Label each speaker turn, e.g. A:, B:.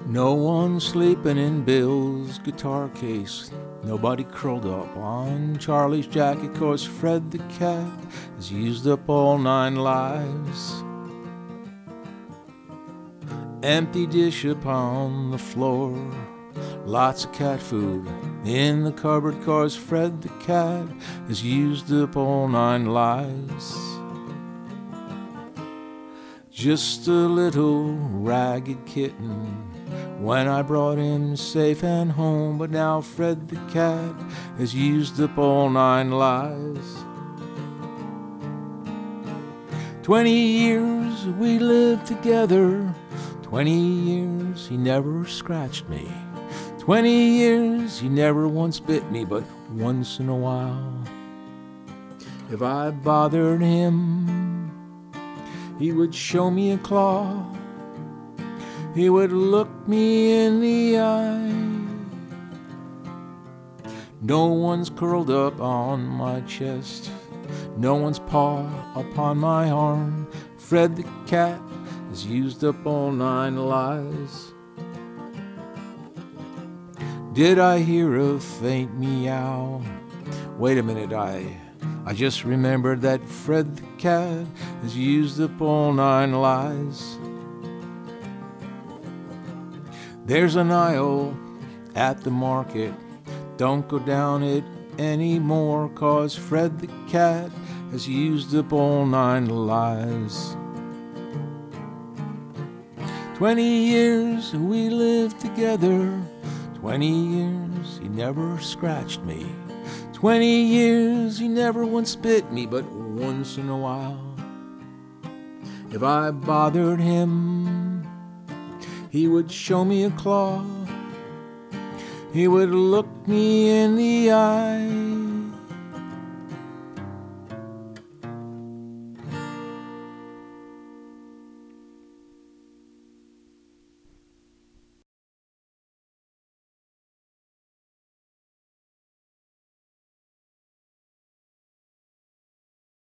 A: No one sleeping in Bill's guitar case. Nobody curled up on Charlie's jacket, 'cause Fred the cat has used up all 9 lives. Empty dish upon the floor, lots of cat food in the cupboard, 'cause Fred the cat has used up all 9 lives. Just a little ragged kitten when I brought him safe and home, but now Fred the cat has used up all 9 lives. 20 years we lived together, 20 years he never scratched me, 20 years he never once bit me, but once in a while, if I bothered him, he would show me a claw. He would look me in the eye. No one's curled up on my chest, no one's paw upon my arm. Fred the cat has used up all 9 lives. Did I hear a faint meow? Wait a minute, I just remembered that Fred the cat has used up all 9 lives. There's an aisle at the market, don't go down it anymore, 'cause Fred the cat has used up all 9 lives. 20 years we lived together, 20 years he never scratched me, 20 years he never once bit me, but once in a while, if I bothered him, he would show me a claw. He would look me in the eye.